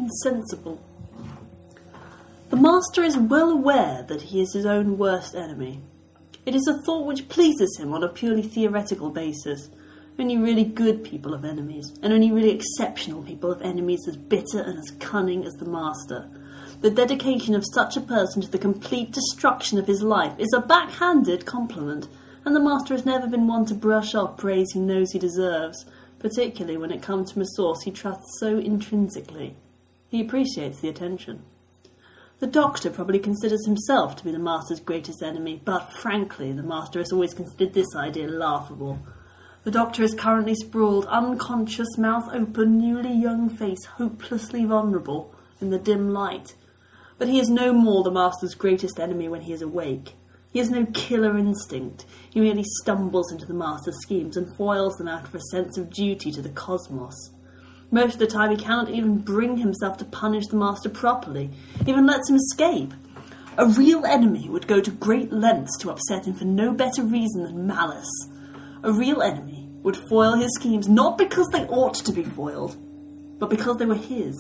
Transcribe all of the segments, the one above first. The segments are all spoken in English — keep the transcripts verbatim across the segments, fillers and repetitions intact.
insensible. The master is well aware that he is his own worst enemy. It is a thought which pleases him on a purely theoretical basis. Only really good people have enemies, and only really exceptional people have enemies as bitter and as cunning as the master. The dedication of such a person to the complete destruction of his life is a backhanded compliment, and the master has never been one to brush off praise he knows he deserves, particularly when it comes from a source he trusts so intrinsically. He appreciates the attention. The doctor probably considers himself to be the master's greatest enemy, but frankly, the master has always considered this idea laughable. The doctor is currently sprawled, unconscious, mouth open, newly young face, hopelessly vulnerable in the dim light. But he is no more the master's greatest enemy when he is awake. He has no killer instinct. He merely stumbles into the master's schemes and foils them out of a sense of duty to the cosmos. Most of the time he cannot even bring himself to punish the master properly, even lets him escape. A real enemy would go to great lengths to upset him for no better reason than malice. A real enemy would foil his schemes not because they ought to be foiled, but because they were his.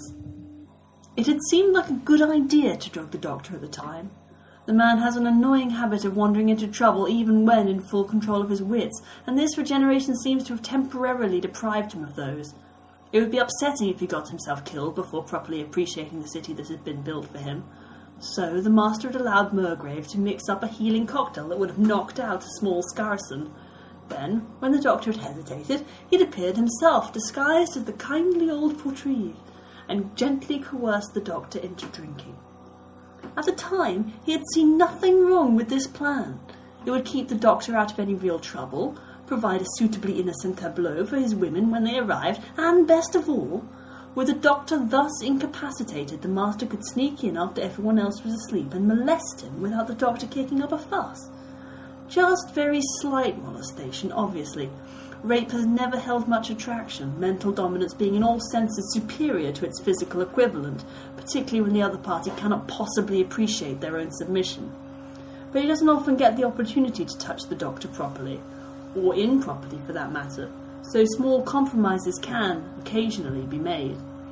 It had seemed like a good idea to drug the doctor at the time. The man has an annoying habit of wandering into trouble even when in full control of his wits, and this regeneration seems to have temporarily deprived him of those. It would be upsetting if he got himself killed before properly appreciating the city that had been built for him. So the master had allowed Murgrave to mix up a healing cocktail that would have knocked out a small Scarson. Then, when the doctor had hesitated, he had appeared himself, disguised as the kindly old Portreeve, and gently coerced the doctor into drinking. At the time, he had seen nothing wrong with this plan. It would keep the doctor out of any real trouble, provide a suitably innocent tableau for his women when they arrived, and, best of all, with the doctor thus incapacitated, the master could sneak in after everyone else was asleep and molest him without the doctor kicking up a fuss. Just very slight molestation, obviously. Rape has never held much attraction, mental dominance being in all senses superior to its physical equivalent, particularly when the other party cannot possibly appreciate their own submission. But he doesn't often get the opportunity to touch the doctor properly, or improperly for that matter, so small compromises can, occasionally, be made.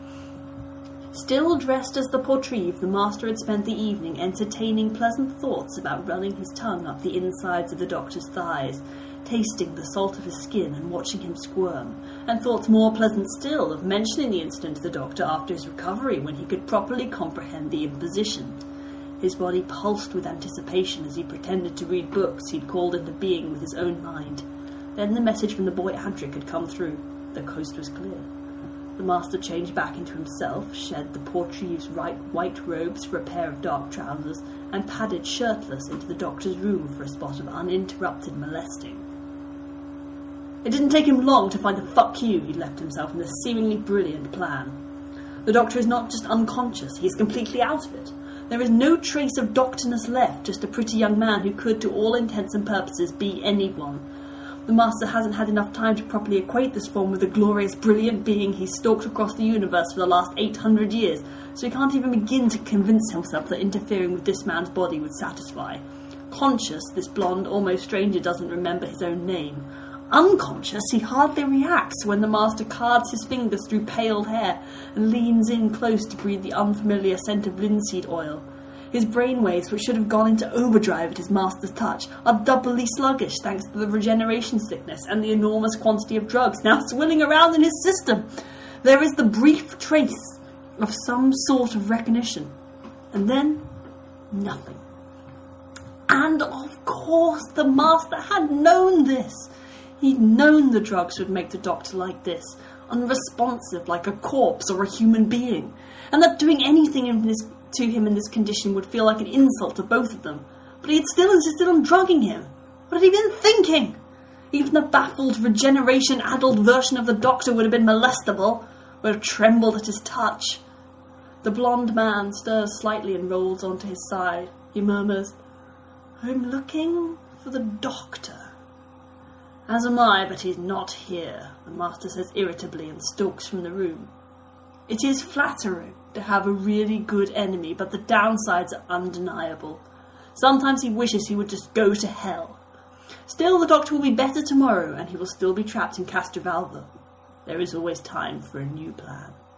Still dressed as the Portreeve, the master had spent the evening entertaining pleasant thoughts about running his tongue up the insides of the doctor's thighs, tasting the salt of his skin and watching him squirm, and thoughts more pleasant still of mentioning the incident to the doctor after his recovery when he could properly comprehend the imposition. His body pulsed with anticipation as he pretended to read books he'd called into being with his own mind. Then the message from the boy Adric had come through. The coast was clear. The master changed back into himself, shed the Portreeve's right white robes for a pair of dark trousers, and padded shirtless into the doctor's room for a spot of uninterrupted molesting. It didn't take him long to find the fuck you he'd left himself in this seemingly brilliant plan. The doctor is not just unconscious, he is completely out of it. There is no trace of doctorness left, just a pretty young man who could, to all intents and purposes, be anyone. The master hasn't had enough time to properly equate this form with the glorious, brilliant being he stalked across the universe for the last eight hundred years, so he can't even begin to convince himself that interfering with this man's body would satisfy. Conscious, this blonde, almost stranger doesn't remember his own name. Unconscious, he hardly reacts when the master cards his fingers through paled hair and leans in close to breathe the unfamiliar scent of linseed oil. His brainwaves, which should have gone into overdrive at his master's touch, are doubly sluggish thanks to the regeneration sickness and the enormous quantity of drugs now swilling around in his system. There is the brief trace of some sort of recognition, and then nothing. And of course the master had known this. He'd known the drugs would make the doctor like this, unresponsive like a corpse or a human being, and that doing anything in this to him in this condition would feel like an insult to both of them. But he had still insisted on drugging him. What had he been thinking? Even the baffled, regeneration-addled version of the doctor would have been molestable, would have trembled at his touch. The blonde man stirs slightly and rolls onto his side. He murmurs, "I'm looking for the doctor." "As am I, but he's not here," the master says irritably and stalks from the room. It is flattering to have a really good enemy, but the downsides are undeniable. Sometimes he wishes he would just go to hell. Still, the doctor will be better tomorrow, and he will still be trapped in Castrovalva. There is always time for a new plan.